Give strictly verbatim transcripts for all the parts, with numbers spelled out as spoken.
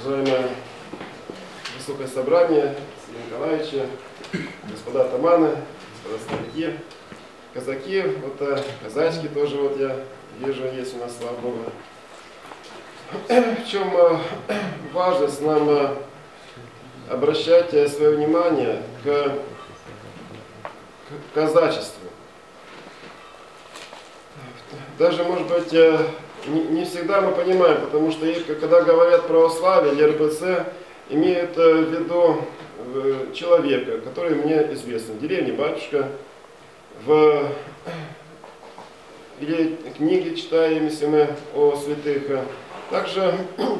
Уважаемое Высокое Собрание, Сергей Николаевич, господа атаманы, господа старики, казаки, вот а, казачки тоже вот я вижу есть у нас, слава Богу. В чем а, важность нам а, обращать свое внимание к, к казачеству? Даже, может быть, не, не всегда мы понимаем, потому что когда говорят православие или эр бэ цэ, имеют в виду человека, который мне известен, в деревне батюшка, в или книги читаем, если мы о святых. Также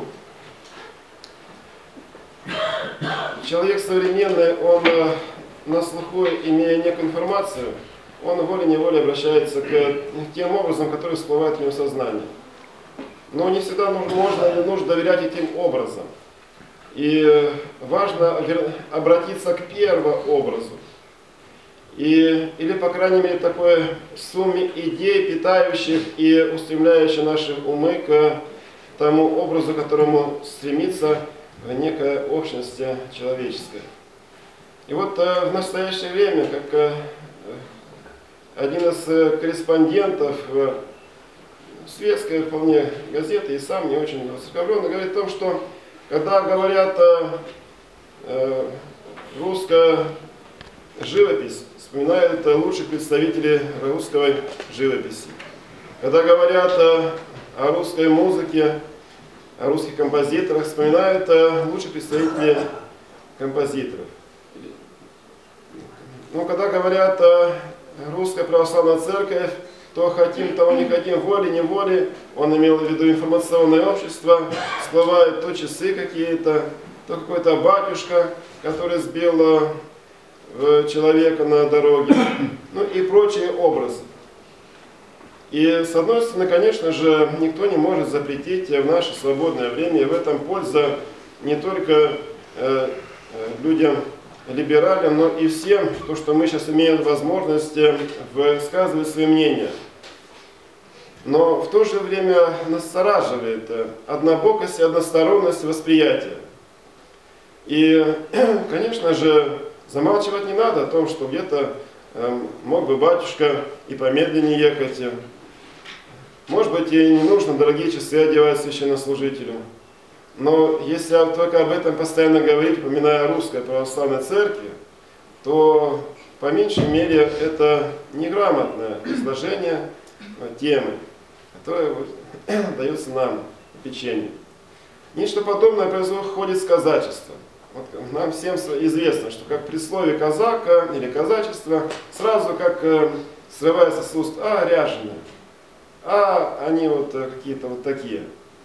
человек современный, он на слуху, имея некую информацию, он волей-неволей обращается к тем образом, которые всплывают в его сознании. Но не всегда нужно, можно или нужно доверять этим образом. И важно обратиться к первообразу. И, или, по крайней мере, такой сумме идей, питающих и устремляющих наши умы к тому образу, к которому стремится некая общность человеческая. И вот в настоящее время, как один из корреспондентов светской вполне газеты, и сам не очень высокомерно, говорит о том, что когда говорят э, русская живопись, вспоминают лучших представителей русской живописи. Когда говорят о русской музыке, о русских композиторах, вспоминают лучших представителей композиторов. Но когда говорят русская православная церковь, то хотим, того не хотим, волей-неволей, он имел в виду информационное общество, всплывают то часы какие-то, то какой-то батюшка, который сбил человека на дороге, ну и прочие образы. И с одной стороны, конечно же, никто не может запретить в наше свободное время, и в этом польза не только э, людям либералям, но и всем, то, что мы сейчас имеем возможность высказывать свои мнения. Но в то же время настораживает однобокость и односторонность восприятия. И, конечно же, замалчивать не надо о том, что где-то э, мог бы батюшка и помедленнее ехать. Может быть, и не нужно дорогие часы одевать священнослужителю. Но если только об этом постоянно говорить, упоминая русской православной церкви, то по меньшей мере это неграмотное изложение темы, которая дается нам в печенье. Нечто подобное происходит с казачеством. Вот нам всем известно, что как при слове казака или казачество, сразу как э, срывается с уст, а, ряженые, а, они вот э, какие-то вот такие.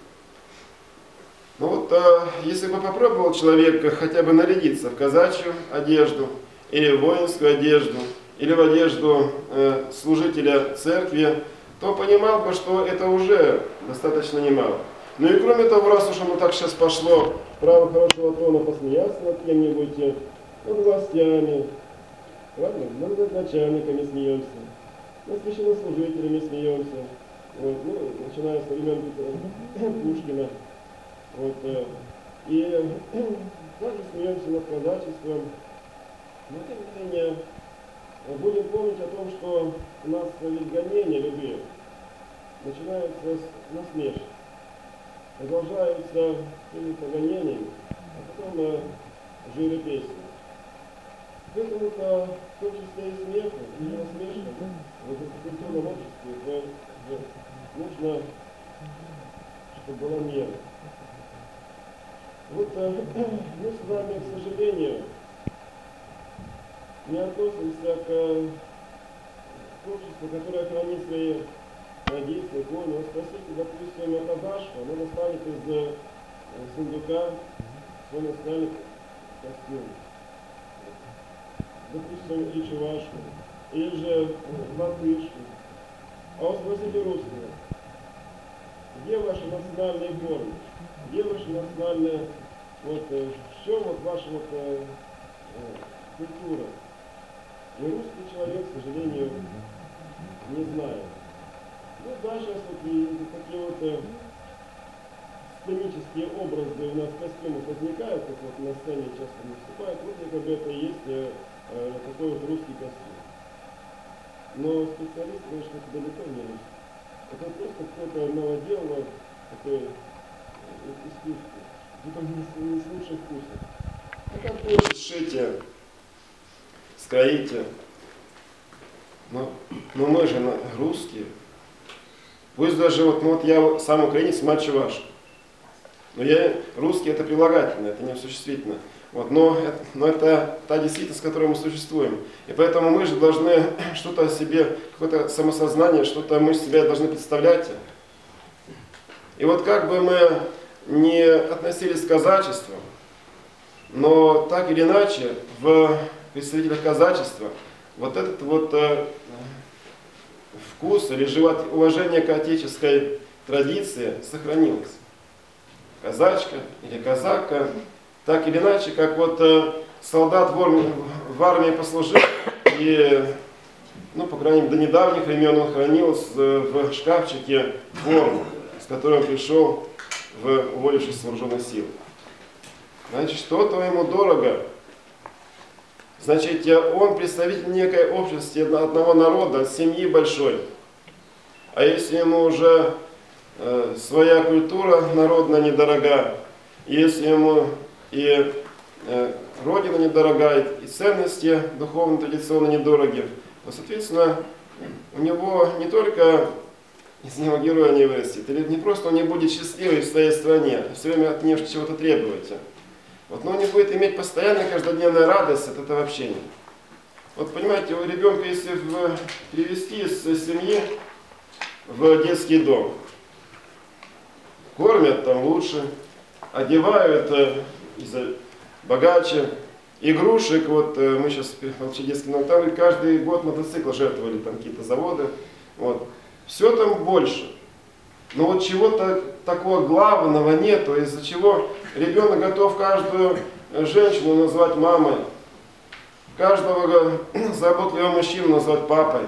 Ну вот, э, если бы попробовал человек хотя бы нарядиться в казачью одежду, или в воинскую одежду, или в одежду э, служителя церкви, то понимал бы, что это уже достаточно немало. Ну и кроме того, раз уж оно так сейчас пошло, право хорошего тона посмеяться над кем-нибудь, над властями, ладно, над начальниками смеемся, над священнослужителями смеемся, вот, ну, начиная с времен Пушкина. Вот, и также смеемся над казачеством. Но тем не менее, будем помнить о том, что у нас ведь гонения любые начинаются с насмешек, продолжаются какими-то гонениями, а потом э, живописью. Поэтому-то в том числе и смех, и насмешка в культурном обществе нужно, чтобы была мера. Вот э, мы с вами, к сожалению, не относимся к, к обществу, которое хранит свои традиции, корни. Вот спросите, допустим, казашку, она достанет из э, сундука свой национальный костюм. Допустим, и чувашку, или же латышку. А вот спросите русского, где ваши национальные корни? Где ваши национальные, вот, э, в чем вот ваша вот, э, э, культура? И русский человек, к сожалению, не знает. Ну да, сейчас вот и такие вот э, сценические образы у нас в костюмах возникают, как вот на сцене часто выступают, вот как бы это и есть э, э, такой вот русский костюм. Но специалист, конечно, это далеко не русский. Это просто какое-то новодело, такое э, искусство. Это не, не с лучших вкусов. А как вы сшите, скроите. Но, но мы же русские. Пусть даже вот, ну вот я сам украинец, мать чуваш. Но я русский это прилагательное, это не существительное. Вот, но, это, но это та действительность, в которой мы существуем. И поэтому мы же должны что-то о себе, какое-то самосознание, что-то мы себя должны представлять. И вот как бы мы не относились к казачеству, но так или иначе в представителях казачества вот этот вот э, вкус или живот, уважение к отеческой традиции сохранилось. Казачка или казака, так или иначе, как вот э, солдат в армии, в армии послужил, и, ну, по крайней мере, до недавних времен он хранил с, в шкафчике форму, с которой он пришел в уволившись с вооруженных сил. Значит, что-то ему дорого. Значит, он представитель некой общности одного народа, семьи большой. А если ему уже э, своя культура народная недорога, если ему и э, родина недорога, и ценности духовно-традиционно недороги, то, соответственно, у него не только из него героя не вырастет, или не просто он не будет счастливый в своей стране, а все время от нее чего-то требуете. Вот, но он не будет иметь постоянно каждодневную радость от этого общения. Вот понимаете, у ребенка, если в, перевести из семьи в детский дом, кормят там лучше, одевают э, богаче, игрушек, вот э, мы сейчас вообще детский дом, там каждый год мотоцикл жертвовали, там какие-то заводы, вот. Все там больше. Но вот чего-то такого главного нету, из-за чего ребенок готов каждую женщину назвать мамой, каждого заботливого мужчину назвать папой.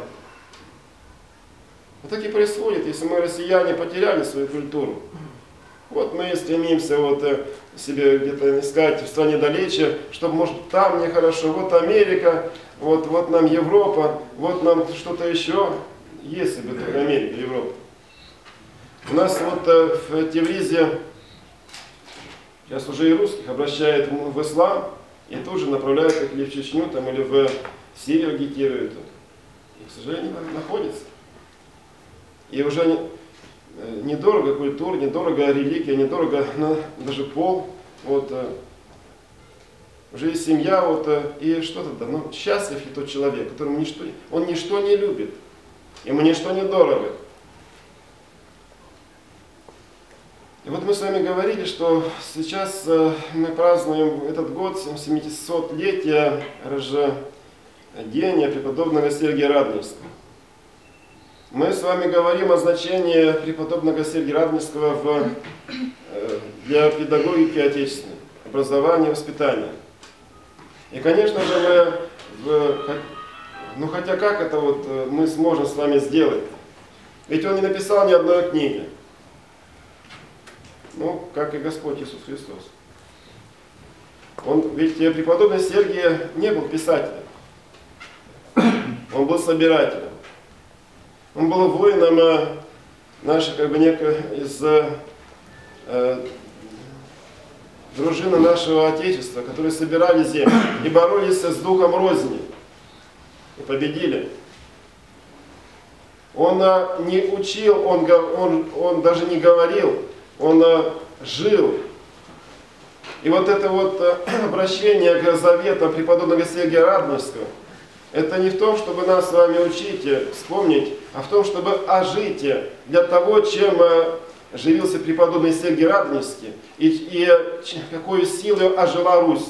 Вот так и происходит, если мы, россияне, потеряли свою культуру. Вот мы стремимся вот себе где-то искать в стране далече, чтобы, может, там мне хорошо, вот Америка, вот, вот нам Европа, вот нам что-то еще. Если бы только Америка, Европа. У нас вот э, в Тевризе сейчас уже и русских обращают в ислам и тут же направляют их или в Чечню там, или в Сирию агитируют. И, к сожалению, находится. И уже не, недорого культура, недорого религия, недорого ну, даже пол. Вот, э, уже есть семья, вот, э, и что тогда? Ну, счастлив ли тот человек, которому ничто, он ничто не любит, ему ничто не дорого. И вот мы с вами говорили, что сейчас мы празднуем этот год семисотлетия рождения преподобного Сергия Радонежского. Мы с вами говорим о значении преподобного Сергия Радонежского в, для педагогики отечественной, образования и воспитания. И, конечно же, мы, ну хотя как это вот мы сможем с вами сделать? Ведь он не написал ни одной книги. Ну, как и Господь Иисус Христос. Он, ведь преподобный Сергий не был писателем. Он был собирателем. Он был воином нашей, как бы, некой из э, дружины нашего Отечества, которые собирали землю и боролись с духом розни. И победили. Он а, не учил, он, он, он даже не говорил, он а, жил. И вот это вот а, обращение к заветам преподобного Сергия Радонежского, это не в том, чтобы нас с вами учить, вспомнить, а в том, чтобы ожить для того, чем а, живился преподобный Сергий Радонежский и, и какой силой ожила Русь.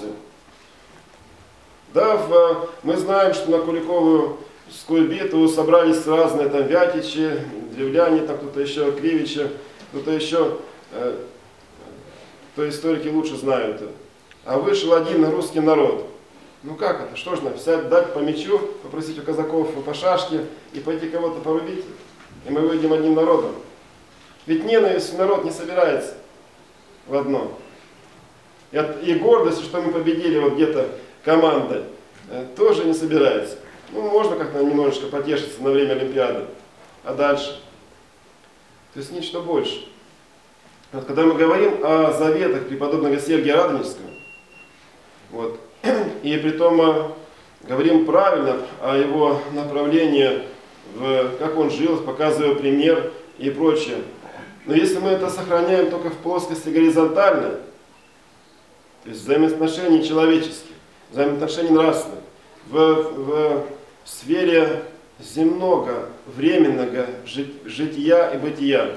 Да, в, мы знаем, что на Куликовую битву собрались разные там вятичи, древляне, там кто-то еще, кривичи, кто-то еще, э, то историки лучше знают. А вышел один русский народ. Ну как это? Что ж нам, взять, дать по мечу, попросить у казаков по шашке и пойти кого-то порубить? И мы выйдем одним народом. Ведь ненависть в народ не собирается. в одном. И, от, и гордость, что мы победили вот где-то командой, э, тоже не собирается. Ну, можно как-то немножечко потешиться на время Олимпиады. А дальше? То есть нечто больше. Вот, когда мы говорим о заветах преподобного Сергия Радонежского, вот, и при том говорим правильно о его направлении, в, как он жил, показывая пример и прочее. Но если мы это сохраняем только в плоскости горизонтальной, то есть взаимоотношений человеческих, взаимоотношений нравственных, в, в, в сфере земного, временного жития и бытия,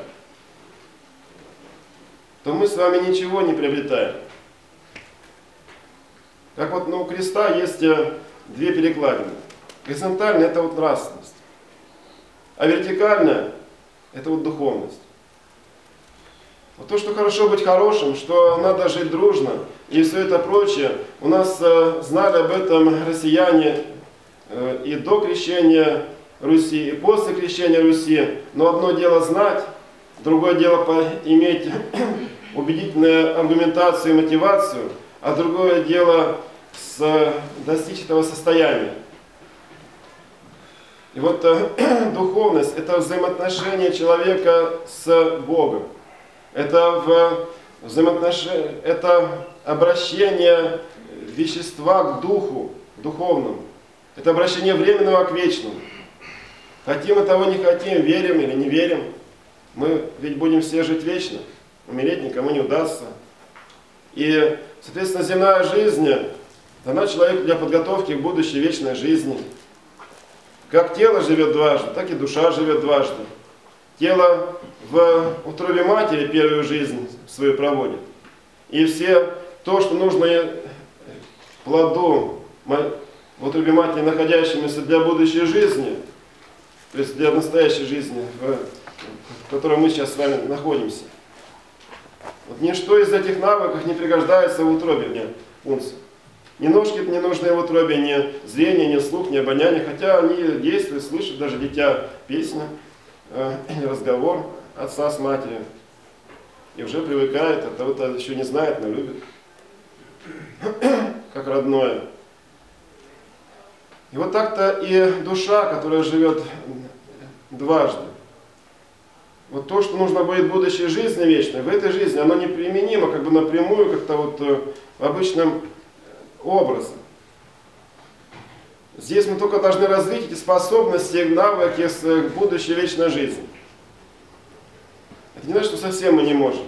то мы с вами ничего не приобретаем. Как вот ну, у креста есть две перекладины. Горизонтальная – это вот нравственность, а вертикальная – это вот духовность. Вот то, что хорошо быть хорошим, что надо жить дружно и все это прочее, у нас э, знали об этом россияне э, и до крещения Руси, и после крещения Руси. Но одно дело знать, другое дело иметь убедительную аргументацию и мотивацию, а другое дело с, достичь этого состояния. И вот э, духовность – это взаимоотношение человека с Богом. Это в взаимоотношение, это обращение вещества к духу, духовному. Это обращение временного к вечному. Хотим мы того, не хотим, верим или не верим, мы ведь будем все жить вечно. Умереть никому не удастся. И, соответственно, земная жизнь дана человеку для подготовки к будущей вечной жизни. Как тело живет дважды, так и душа живет дважды. Тело в утробе матери первую жизнь свою проводит. И все то, что нужно плоду в утробе матери, находящемуся для будущей жизни, то есть для настоящей жизни, в которой мы сейчас с вами находимся. Вот ничто из этих навыков не пригождается в утробе мне, унции. Ни ножки не нужны в утробе, ни зрение, ни слух, ни обоняние, хотя они действуют, слышат даже дитя песню, или разговор отца с матерью. И уже привыкает, а того-то еще не знает, но любит. Как родное. И вот так-то и душа, которая живет дважды. Вот то, что нужно будет в будущей жизни вечной, в этой жизни, оно неприменимо как бы напрямую, как-то вот в обычном образе. Здесь мы только должны развить эти способности, навыки к будущей вечной жизни. Это не значит, что совсем мы не можем.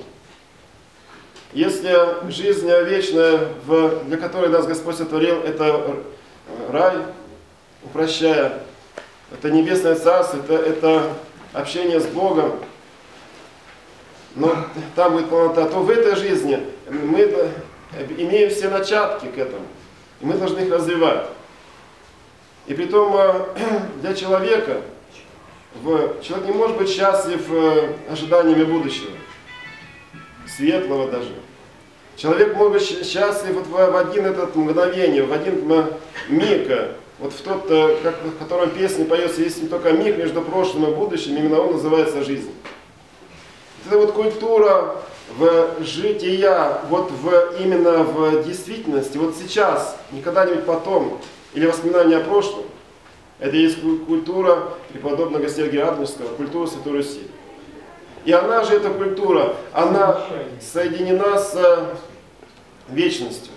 Если жизнь вечная, для которой нас Господь сотворил, это рай, упрощая, это небесное царство, это, это общение с Богом, но там будет полнота, то в этой жизни мы имеем все начатки к этому, и мы должны их развивать. И притом для человека, человек не может быть счастлив ожиданиями будущего, светлого даже. Человек может быть счастлив вот в один этот мгновение, в один миг, вот в тот, как, в котором песня поется, есть не только миг между прошлым и будущим, именно он называется жизнь. Это вот культура в жития, вот в, именно в действительности, вот сейчас, не когда-нибудь потом, или воспоминания о прошлом, это есть культура преподобного Сергия Радонежского, культура Святой Руси. И она же, эта культура, она соединена с вечностью.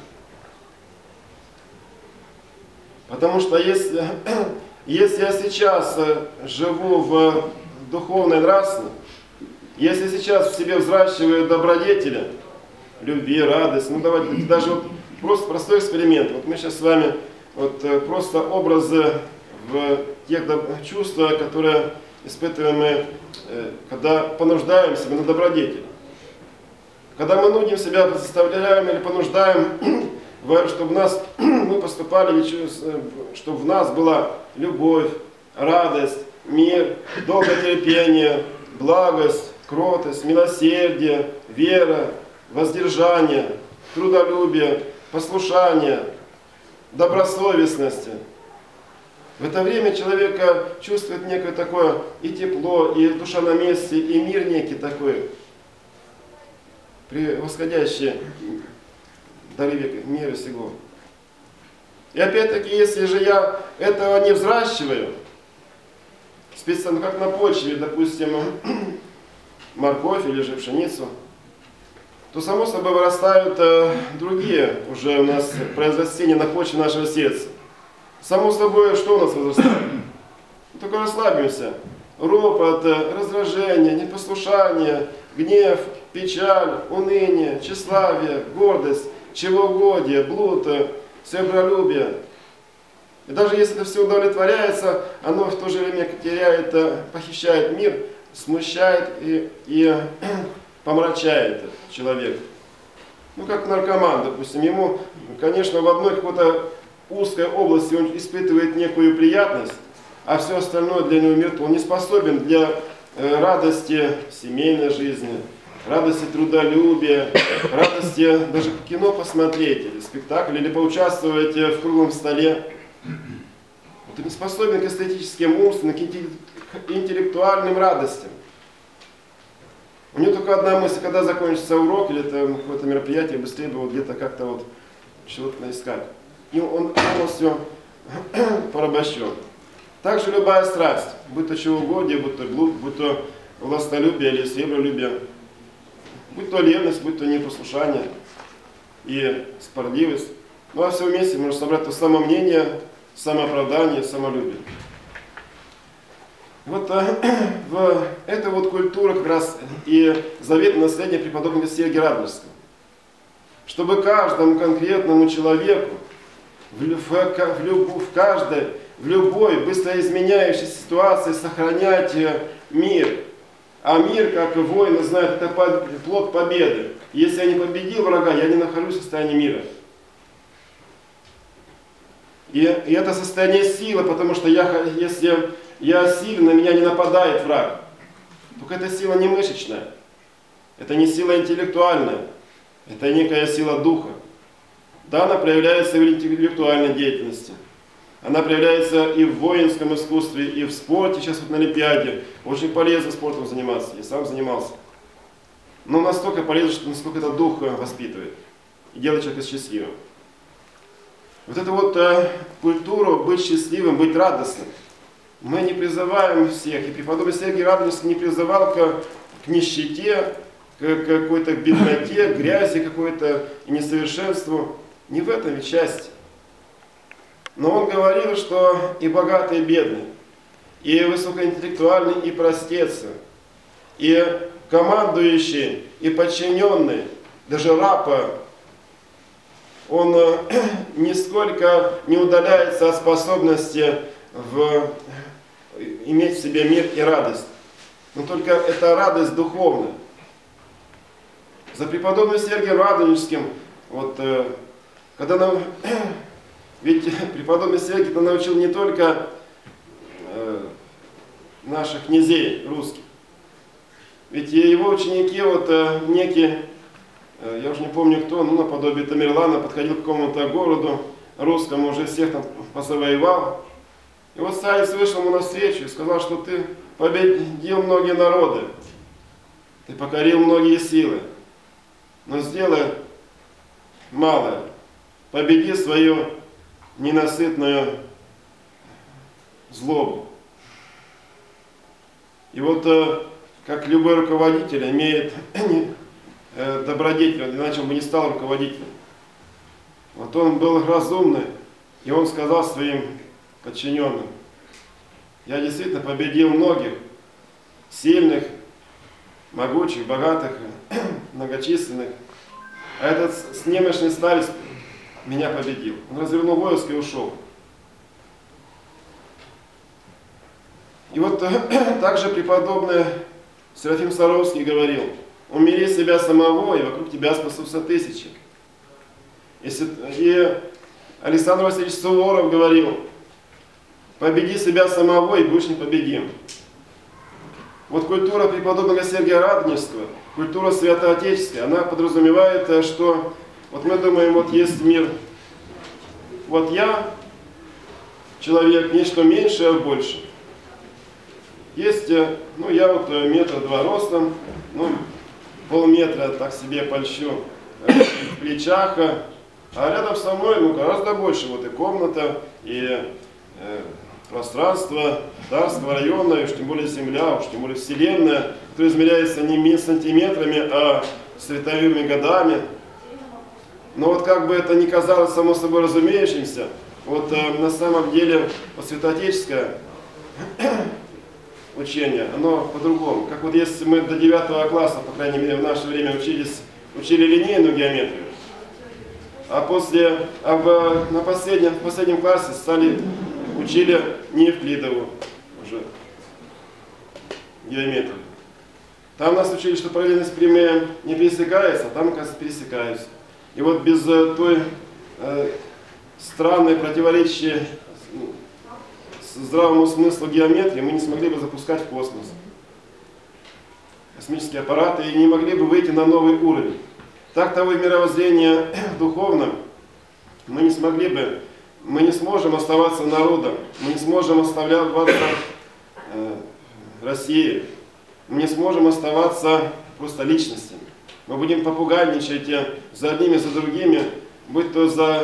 Потому что если, если я сейчас живу в духовной нравственности, если сейчас в себе взращиваю добродетели, любви, радость, ну давайте даже вот просто простой эксперимент. Вот мы сейчас с вами вот просто образы в тех чувствах, которые испытываем мы, когда понуждаем себя на добродетель. Когда мы нудим себя, заставляем или понуждаем, чтобы в нас, мы поступали, чтобы в нас была любовь, радость, мир, долготерпение, благость, кротость, милосердие, вера, воздержание, трудолюбие, послушание, добросовестности. В это время человека чувствует некое такое и тепло, и душа на месте, и мир некий такой. превосходящие дары мира сего. И опять-таки, если же я этого не взращиваю, специально как на почве, допустим, морковь или же пшеницу, то само собой вырастают э, другие уже у нас произрастения на почве нашего сердца. Само собой, что у нас возрастает? Только расслабимся. Ропот, раздражение, непослушание, гнев, печаль, уныние, тщеславие, гордость, чревоугодие, блуд, себролюбие. И даже если это все удовлетворяется, оно в то же время теряет, похищает мир, смущает и, и помрачает человека. Ну, как наркоман, допустим, ему, конечно, в одной какой-то узкой области он испытывает некую приятность, а все остальное для него мертво. Он не способен для э, радости семейной жизни, радости трудолюбия, радости даже кино посмотреть, или спектакль, или поучаствовать в круглом столе. Вот он не способен к эстетическим, умственным, к интеллектуальным радостям. У него только одна мысль, когда закончится урок или какое-то мероприятие, быстрее бы вот где-то как-то вот чего-то наискать. И он полностью порабощен. Также любая страсть, будь то чревоугодие, будь то блуд, будь то властолюбие или сребролюбие, будь то ревность, будь то непослушание и спорливость. Ну а все вместе можно собрать то самомнение, самооправдание, самолюбие. Вот в эта вот культура как раз и заветное наследие преподобного Сергия Радонежского. Чтобы каждому конкретному человеку в, в, в, люб, в каждой, в любой быстро изменяющейся ситуации сохранять мир. А мир, как воины знают, это плод победы. Если я не победил врага, я не нахожусь в состоянии мира. И, и это состояние силы, потому что я, если я силен, на меня не нападает враг. Только эта сила не мышечная. Это не сила интеллектуальная. Это некая сила духа. Да, она проявляется в интеллектуальной деятельности. Она проявляется и в воинском искусстве, и в спорте. Сейчас вот на Олимпиаде. Очень полезно спортом заниматься. Я сам занимался. Но настолько полезно, что насколько это дух воспитывает. И делает человека счастливым. Вот эту вот э, культуру быть счастливым, быть радостным. Мы не призываем всех. И преподобный Сергий Радонежский не призывал к, к нищете, к какой-то бедноте, грязи какой-то и несовершенству. Не в этом ведь счастье. Но он говорил, что и богатый, и бедный, и высокоинтеллектуальный, и простец, и командующий, и подчиненный, даже раб, он нисколько не удаляется от способности в, иметь в себе мир и радость. Но только это радость духовная. За преподобным Сергием Радонежским, вот, когда нам, ведь преподобный Сергий научил не только э, наших князей русских, ведь его ученики, вот э, некие, э, я уже не помню кто, ну наподобие Тамерлана, подходил к какому-то городу русскому, уже всех там позавоевал. И вот старец вышел ему навстречу и сказал, что ты победил многие народы, ты покорил многие силы, но сделай малое, победи свою ненасытную злобу. И вот как любой руководитель имеет добродетель, иначе он бы не стал руководителем. Вот он был разумный, и он сказал своим подчиненным: я действительно победил многих, сильных, могучих, богатых, многочисленных, а этот с немощный старец меня победил. Он развернул войско и ушел. И вот также преподобный Серафим Саровский говорил: умири себя самого, и вокруг тебя спасутся тысячи. И Александр Васильевич Суворов говорил: победи себя самого, и будешь непобедим. Вот культура преподобного Сергия Радонежского, культура святоотеческая, она подразумевает, что вот мы думаем, вот есть мир, вот я, человек, нечто меньшее, а больше. Есть, ну я вот метр два ростом, ну полметра, так себе польщу, в плечах, а рядом со мной ну, гораздо больше. Вот и комната, и э, пространство Дарского района, и уж тем более Земля, уж тем более Вселенная, которая измеряется не сантиметрами, а световыми годами. Но вот как бы это ни казалось само собой разумеющимся, вот э, на самом деле вот святоотеческое учение, оно по-другому. Как вот если мы до девятого класса, по крайней мере в наше время, учились, учили линейную геометрию, а после, а в, на последнем, в последнем классе стали, учили не Евклидову уже геометрию. Там нас учили, что параллельность прямые не пересекаются, а там, оказывается, пересекаются. И вот без э, той э, странной, противоречащей здравому смыслу геометрии мы не смогли бы запускать в космос космические аппараты и не могли бы выйти на новый уровень. Так того и мировоззрения духовном мы не смогли бы, мы не сможем оставаться народом, мы не сможем оставаться э, Россией, мы не сможем оставаться просто личностями. Мы будем попугайничать за одними, за другими, будь то за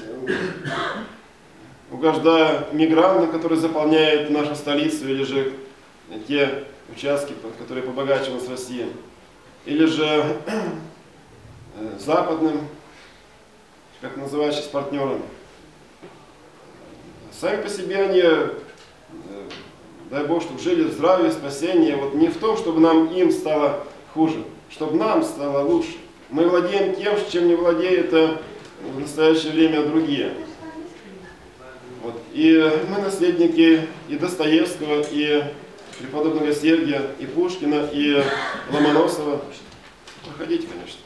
угождая мигрантам, которые заполняют нашу столицу, или же те участки, которые побогаче у нас в России, или же западным, как называют сейчас, партнерам. Сами по себе они, дай Бог, чтобы жили в здравии, спасении, вот не в том, чтобы нам им стало хуже, чтобы нам стало лучше. Мы владеем тем, чем не владеют в настоящее время другие. Вот. И мы наследники и Достоевского, и преподобного Сергия, и Пушкина, и Ломоносова. Проходите, конечно.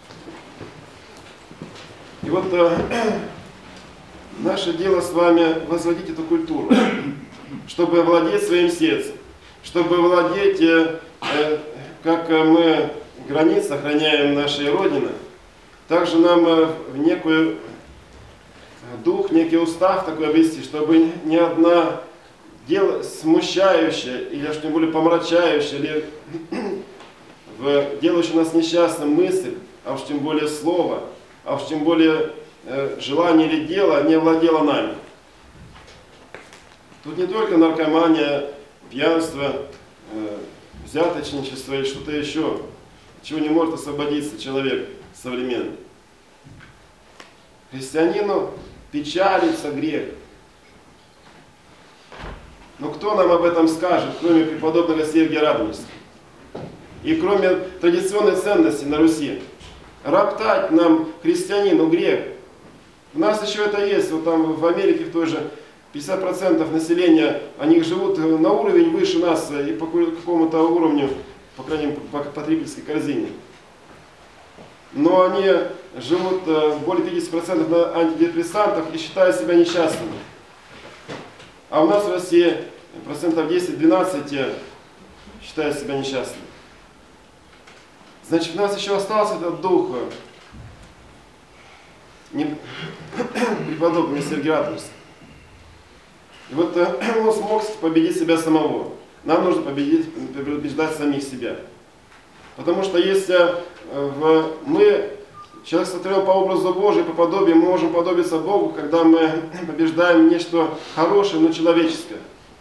И вот э, наше дело с вами возводить эту культуру, чтобы владеть своим сердцем, чтобы владеть, э, э, как мы границы охраняем нашей Родины, также нам э, в некую дух, некий устав такой обвести, чтобы ни одна дело смущающая, или уж тем более помрачающая, или в делающая нас несчастным мысль, а уж тем более слово, а уж тем более э, желание или дело не владело нами. Тут не только наркомания, пьянство, э, взяточничество и что-то еще, чего не может освободиться человек современный. Христианину печалится грех. Но кто нам об этом скажет, кроме преподобного Сергия Радонежского? И кроме традиционной ценности на Руси? Роптать нам, христианину, грех. У нас еще это есть. Вот там в Америке в той же пятьдесят процентов населения, они живут на уровень выше нас и по какому-то уровню, по крайней мере, по потребительской корзине. Но они живут более пятидесяти процентов на антидепрессантах и считают себя несчастными. А у нас в России процентов десять-двенадцать считают себя несчастными. Значит, у нас еще остался этот дух не... преподобного Сергия Радонежского. И вот он смог победить себя самого. Нам нужно победить, побеждать самих себя. Потому что если в... мы, человек сотворен по образу Божию, по подобию, мы можем подобиться Богу, когда мы побеждаем нечто хорошее, но человеческое.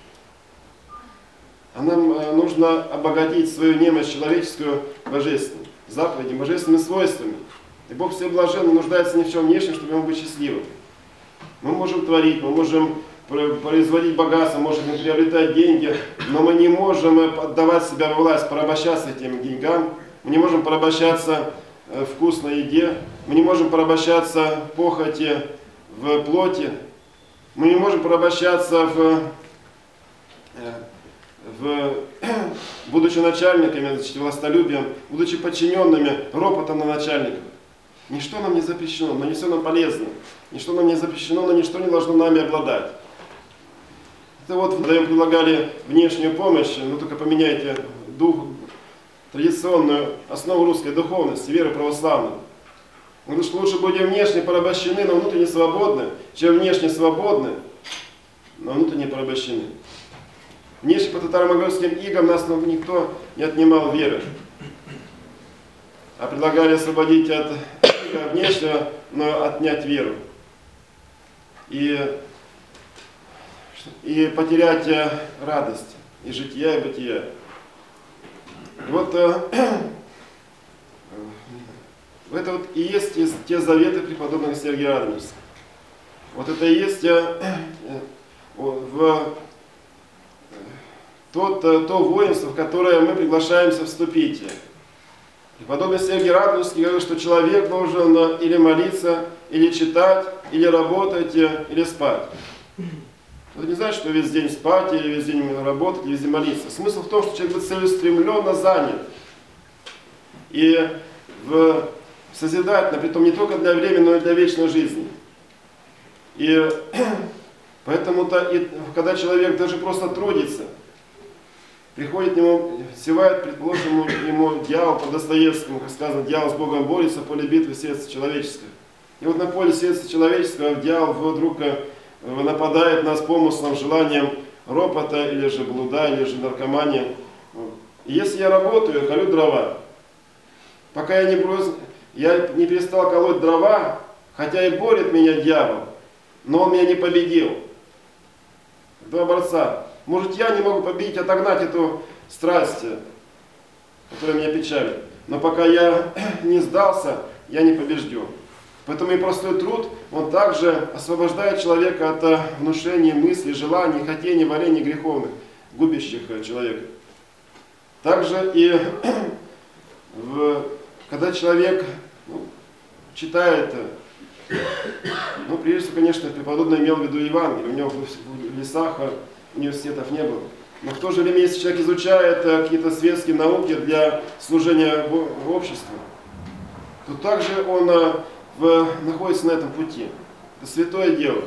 А нам нужно обогатить свою немощь человеческую божественной, заповедями, божественными свойствами. И Бог все блаженный нуждается ни в чем внешнем, чтобы ему быть счастливым. Мы можем творить, мы можем производить богатство, можем приобретать деньги, но мы не можем отдавать себя во власть, порабощаться этим деньгам, мы не можем порабощаться в вкусной еде, мы не можем порабощаться в похоти, в плоти, мы не можем порабощаться в, в будучи начальниками, значит, властолюбием, будучи подчиненными, ропотом на начальников. Ничто нам не запрещено, но не все нам полезно. Ничто нам не запрещено, но ничто не должно нами обладать. Это вот вдвоем предлагали внешнюю помощь, но только поменяйте дух, традиционную основу русской духовности, веры православной. Он говорит, что лучше будем внешне порабощены, но внутренне свободны, чем внешне свободны, но внутренне порабощены. Внешне по татаро-монгольским игам нас никто не отнимал веры. а предлагали освободить от внешнего, но отнять веру. И, и потерять радость и жития, и бытия. И вот это вот и есть те заветы преподобного Сергия Радонежского. Вот это и есть в тот, то воинство, в которое мы приглашаемся вступить. Преподобный Сергий Радонежский говорил, что человек должен или молиться, или читать, или работать, или спать. Это не значит, что весь день спать, или весь день работать, или весь день молиться. Смысл в том, что человек будет целеустремленно занят. И в созидательно, притом не только для времени, но и для вечной жизни. И поэтому-то, и, когда человек даже просто трудится, приходит к нему, севает, предположим, ему дьявол по Достоевскому, как сказано, дьявол с Богом борется, поле битвы сердце человеческое. И вот на поле сердца человеческого дьявол вдруг нападает нас помыслом, желанием ропота, или же блуда, или же наркомания. И если я работаю, колю дрова, пока я не, брос... я не перестал колоть дрова, хотя и борет меня дьявол, но он меня не победил. Два борца. Может, я не могу победить, отогнать эту страсть, которая меня печалит. Но пока я не сдался, я не побежден. Поэтому и простой труд, он также освобождает человека от внушения мыслей, желаний, хотений, варений греховных, губящих человека. Также и в, когда человек ну, читает, ну, прежде всего, конечно, преподобный имел в виду Евангелие, у него в лесах университетов не было. Но в то же время, если человек изучает какие-то светские науки для служения в обществе, то также он в, находится на этом пути. Это святое дело.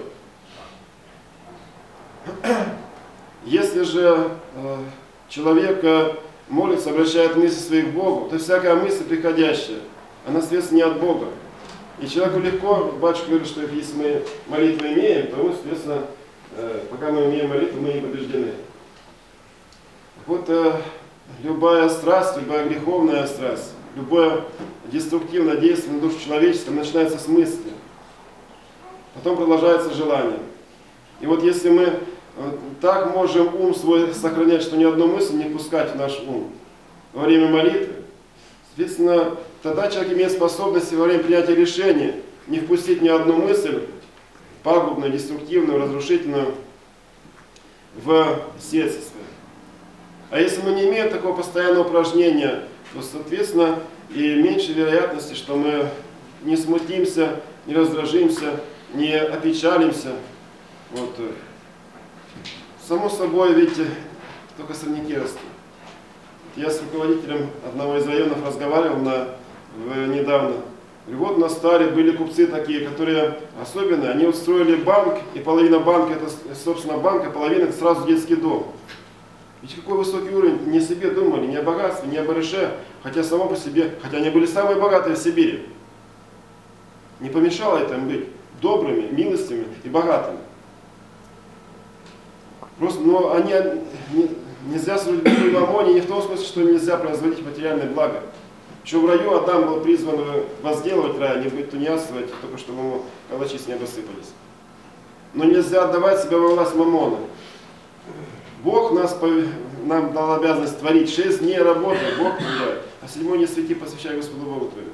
Если же э, человек молится, обращает мысли свои к Богу, то всякая мысль приходящая, она, соответственно, не от Бога. И человеку легко, батюшка говорит, что если мы молитву имеем, то мы, соответственно, э, пока мы имеем молитву, мы не побеждены. Вот э, любая страсть, любая греховная страсть, любое деструктивное действие на душу человеческую начинается с мысли. Потом продолжается желание. И вот если мы э, так можем ум свой сохранять, что ни одну мысль не пускать в наш ум во время молитвы, соответственно, тогда человек имеет способность во время принятия решения не впустить ни одну мысль, пагубную, деструктивную, разрушительную, в сердце свое. А если мы не имеем такого постоянного упражнения, то, соответственно, и меньше вероятности, что мы не смутимся, не раздражимся, не опечалимся. Вот. Само собой, ведь только сорняки растут. Я с руководителем одного из районов разговаривал на, в, недавно. И вот на Старе были купцы такие, которые особенные. Они устроили банк, и половина банка это, собственно, банк, а половина это сразу детский дом. Ведь какой высокий уровень, не о себе думали, не о богатстве, не о барыше, хотя само по себе, хотя они были самые богатые в Сибири. Не помешало это им быть добрыми, милостивыми и богатыми. Просто, но они, не, нельзя служить в мамоне не в том смысле, что нельзя производить материальное благо. Что в раю Адам был призван возделывать рай, не быть тунеядствовать, только чтобы ему калачи с неба сыпались. Но нельзя отдавать себя во власть мамона. Бог нас, нам дал обязанность творить. Шесть дней работы, Бог творит, а седьмой не свети, посвящай Господу Богу твоему.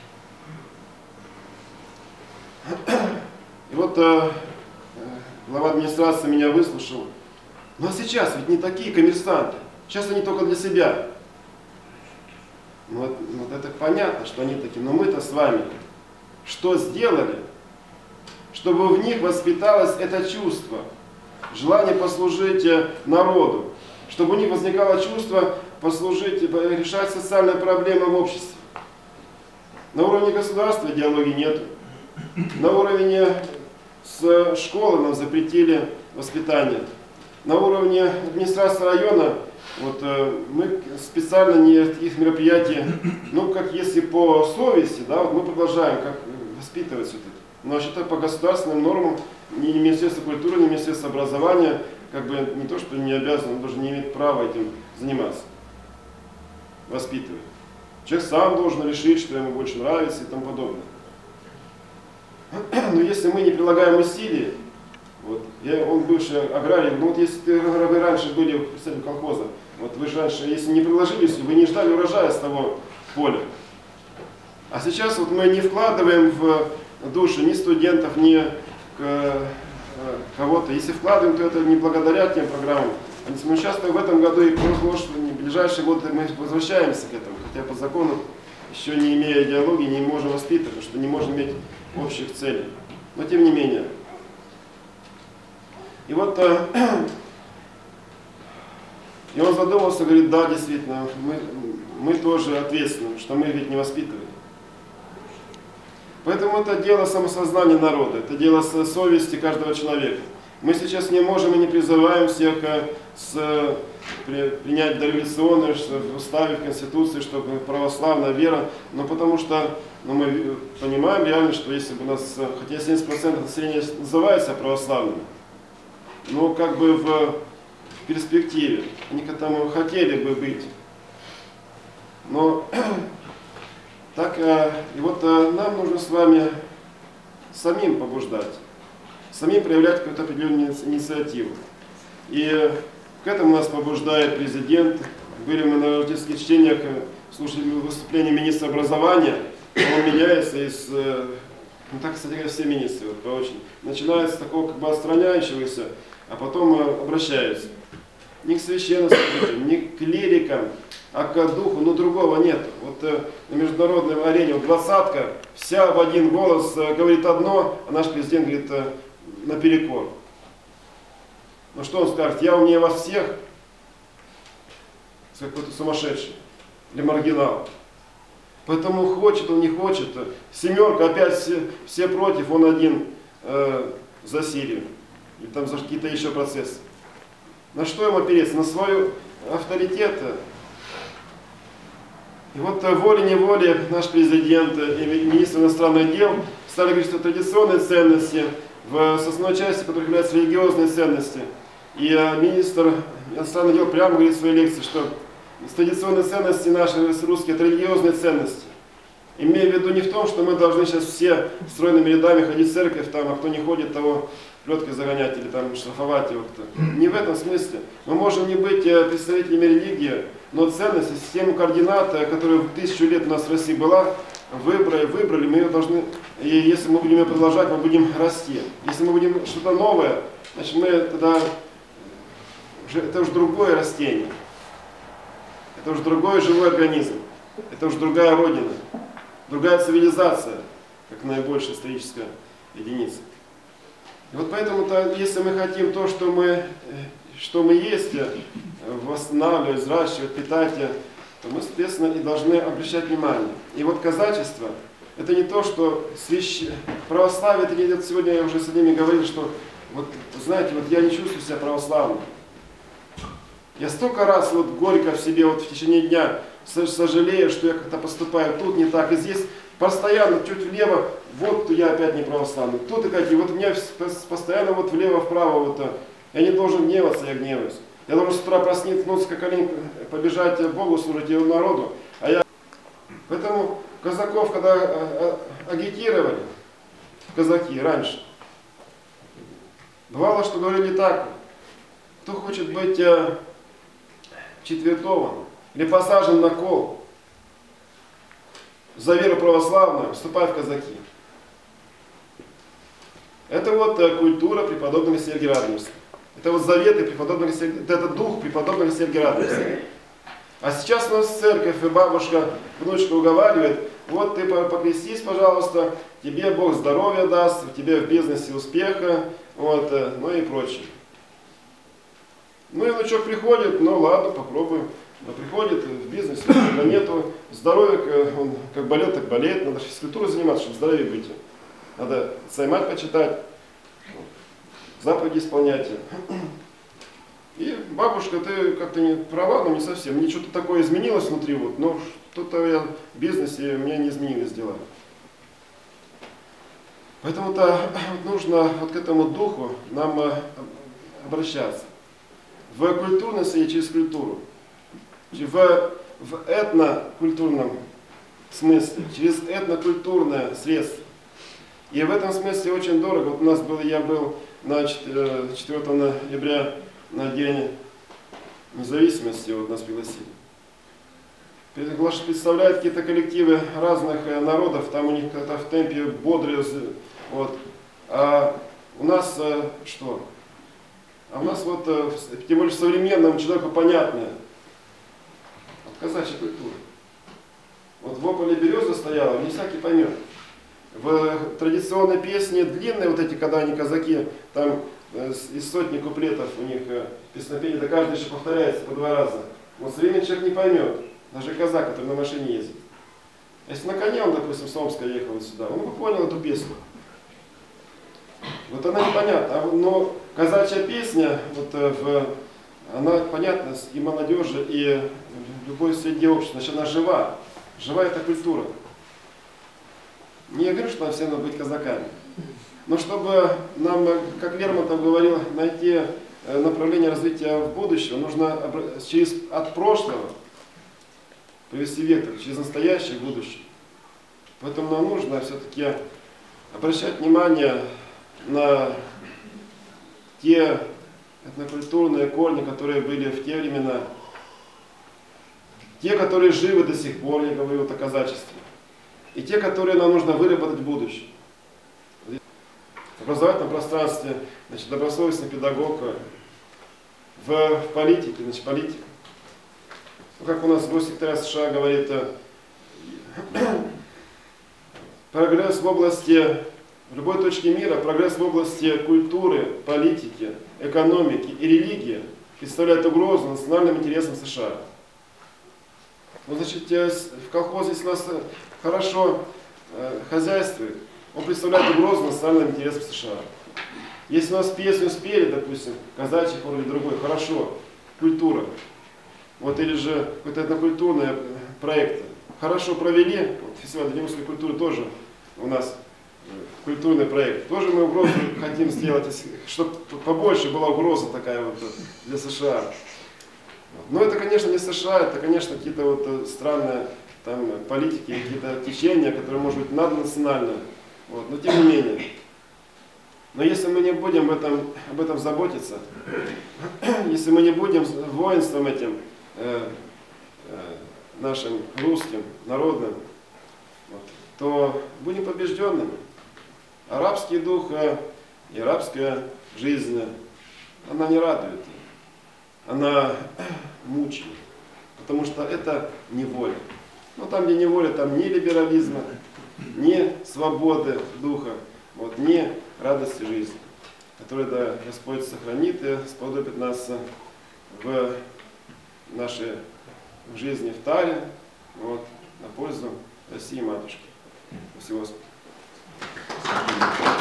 И вот э, глава администрации меня выслушал. Ну а сейчас ведь не такие коммерсанты. Сейчас они только для себя. Ну вот, вот это понятно, что они такие. Но мы-то с вами что сделали, чтобы в них воспиталось это чувство? Желание послужить народу, чтобы у них возникало чувство послужить, решать социальные проблемы в обществе. На уровне государства идеологии нет. На уровне с школы нам запретили воспитание. На уровне администрации района вот, мы специально не их мероприятия, ну как если по совести, да, вот мы продолжаем как воспитывать все это. Но вообще-то по государственным нормам ни Министерство культуры, ни Министерство образования как бы не то, что не обязано, он даже не имеет права этим заниматься, воспитывать. Человек сам должен решить, что ему больше нравится и тому подобное. Но если мы не прилагаем усилий, вот, я, он бывший аграрий, ну вот если ты, вы раньше были представителем колхоза, вот вы же раньше, если не приложили усилий, вы не ждали урожая с того поля. А сейчас вот мы не вкладываем в души ни студентов, ни кого-то. Если вкладываем, то это не благодаря тем программам. Мы часто в этом году и в ближайшие годы мы возвращаемся к этому, хотя по закону, еще не имея идеологии, не можем воспитывать, потому что не можем иметь общих целей. Но тем не менее. И вот и он задумался, говорит, да, действительно, мы, мы тоже ответственны, что мы ведь не воспитывали. Поэтому это дело самосознания народа, это дело совести каждого человека. Мы сейчас не можем и не призываем всех с, при, принять дореволюционное в уставе, в Конституции, чтобы православная вера, но потому что ну, мы понимаем реально, что если бы у нас, хотя семьдесят процентов населения называется православными, но как бы в, в перспективе, они к этому хотели бы быть. Но так, и вот нам нужно с вами самим побуждать, самим проявлять какую-то определенную инициативу. И к этому нас побуждает президент. Были мы на родительских чтениях, слушали выступление министра образования, он меняется из, ну так, кстати говоря, все министры, вот, по очень, начинается с такого как бы отстраняющегося, а потом обращаются. Ни к священнослужителям, ни к клирикам, а к духу, но другого нет. Вот э, на международной арене вот двадцатка вся в один голос э, говорит одно, а наш президент говорит э, наперекор. Ну что он скажет, я умнее вас всех? Какой-то сумасшедший или маргинал. Поэтому хочет он, не хочет. Семерка, опять все, все против, он один э, за Сирию. Или там за какие-то еще процессы. На что ему опереться? На свой авторитет. И вот волей-неволей наш президент и министр иностранных дел стали говорить, что традиционные ценности в основной части, которых являются религиозные ценности. И министр иностранных дел прямо говорит в своей лекции, что традиционные ценности наши русские, это религиозные ценности. Имея в виду не в том, что мы должны сейчас все стройными рядами ходить в церковь, там, а кто не ходит, того плеткой загонять или там штрафовать его кто. Не в этом смысле. Мы можем не быть представителями религии, но ценности, систему координат, которая в тысячу лет у нас в России была, выбрали, выбрали, мы ее должны, и если мы будем ее продолжать, мы будем расти. Если мы будем что-то новое, значит мы тогда, это уже другое растение, это уже другой живой организм, это уже другая родина, другая цивилизация, как наибольшая историческая единица. И вот поэтому-то, если мы хотим то, что мы, что мы есть, восстанавливать, взращивать, питать, то мы, соответственно, и должны обращать внимание. И вот казачество, это не то, что свящ... православие, это не... сегодня я уже с ними говорил, что, вот, знаете, вот я не чувствую себя православным. Я столько раз вот горько в себе вот в течение дня сожалею, что я как-то поступаю тут не так, и здесь постоянно чуть влево, вот я опять не православный. Тут опять, и вот у меня постоянно вот влево-вправо, вот, я не должен гневаться, я гневаюсь. Я должен с утра проснуться, ну, как олень, побежать Богу служить и народу. А я... Поэтому казаков, когда агитировали, казаки раньше, бывало, что говорили так, кто хочет быть четвертован или посажен на кол за веру православную, вступай в казаки. Это вот культура преподобного Сергия Радонежского. Это вот заветы преподобного Сергия, это дух преподобного Сергия Радонежского. А сейчас у нас церковь, и бабушка, внучка уговаривает, вот ты покрестись, пожалуйста, тебе Бог здоровья даст, тебе в бизнесе успеха, вот, ну и прочее. Ну и внучок приходит, ну ладно, попробуем. Но приходит в бизнесе, когда нету здоровья, он как болел, так болеет, надо физкультурой заниматься, чтобы здоровее быть. Надо саймать почитать, заповеди исполнять. И бабушка, ты как-то не права, но не совсем. Мне что-то такое изменилось внутри, вот, но что-то я в бизнесе, у меня не изменилось дела. Поэтому-то нужно вот к этому духу нам обращаться. В культурности и через культуру. В, в этнокультурном смысле, через этнокультурное средство. И в этом смысле очень дорого. Вот у нас был, я был на четвёртого ноября на День независимости, вот нас пригласили. Представляют какие-то коллективы разных народов, там у них как-то в темпе бодрые, вот. А у нас что? А у нас вот, тем более современному человеку понятное, казачья культура. Вот в ополе береза стояла, не всякий поймет. В традиционной песне длинные, вот эти, когда они казаки, там из сотни куплетов у них песнопение, да каждый еще повторяется по два раза. Вот современный человек не поймет, даже казак, который на машине ездит. Если на коне он, допустим, с Омска ехал вот сюда, он бы понял эту песню. Вот она непонятна, но казачья песня, вот, в, она понятна и молодежи, и в любой среде общества, значит она жива. Жива эта культура. Не я говорю, что нам всем надо быть казаками. Но чтобы нам, как Лермонтов говорил, найти направление развития в будущем, нужно через, от прошлого привести вектор, через настоящее будущее. Поэтому нам нужно все-таки обращать внимание на те этнокультурные корни, которые были в те времена, те, которые живы до сих пор, я говорю вот о казачестве, и те, которые нам нужно выработать в будущем. В образовательном пространстве, значит, добросовестный педагог, в, в политике, значит, политика. Ну, как у нас госсекретарь США говорит, прогресс в области, в любой точке мира, прогресс в области культуры, политики, экономики и религии представляет угрозу национальным интересам США. Ну, значит, в колхозе, если у нас хорошо э, хозяйствует, он представляет угрозу национальным интересам США. Если у нас песню спели, допустим, казачий хор или другой, хорошо, культура, вот, или же какой-то этнокультурный проект, хорошо провели, вот, фестиваль Дальневосточной культуры тоже у нас культурный проект, тоже мы угрозу хотим сделать, чтобы побольше была угроза такая вот для США. Но это, конечно, не США, это, конечно, какие-то вот странные там политики, какие-то течения, которые, может быть, наднациональные. Вот, но тем не менее. Но если мы не будем об этом, об этом заботиться, если мы не будем воинством этим э, э, нашим русским, народным, вот, то будем побежденными. Арабский дух э, и арабская жизнь, она не радует. Она мучает, потому что это неволя. Но там, где неволя, там ни либерализма, ни свободы духа, вот, ни радости жизни, которую, да, Господь сохранит и сподобит нас в нашей жизни в таре, вот, на пользу России Матушки. Спасибо, Господи.